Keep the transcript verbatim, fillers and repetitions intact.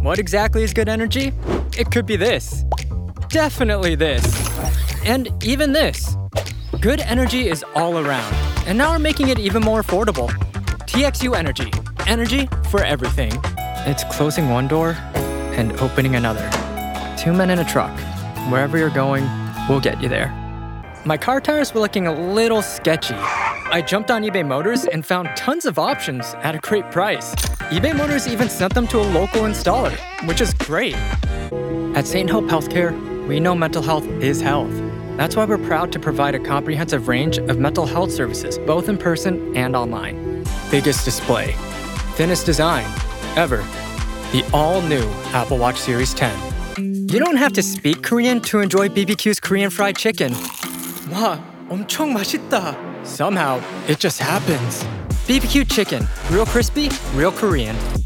What exactly is good energy? It could be this. Definitely this. And even this. Good energy is all around. And now we're making it even more affordable. T X U Energy. Energy for everything. It's closing one door and opening another. Two men in a truck. Wherever you're going, we'll get you there. My car tires were looking a little sketchy. I jumped on eBay Motors and found tons of options at a great price. eBay Motors even sent them to a local installer, which is great. At Saint Hope Healthcare, we know mental health is health. That's why we're proud to provide a comprehensive range of mental health services, both in person and online. Biggest display, thinnest design, ever. The all-new Apple Watch Series ten. You don't have to speak Korean to enjoy B B Q's Korean fried chicken. 와, 엄청 맛있다. Somehow, it just happens. B B Q chicken, real crispy, real Korean.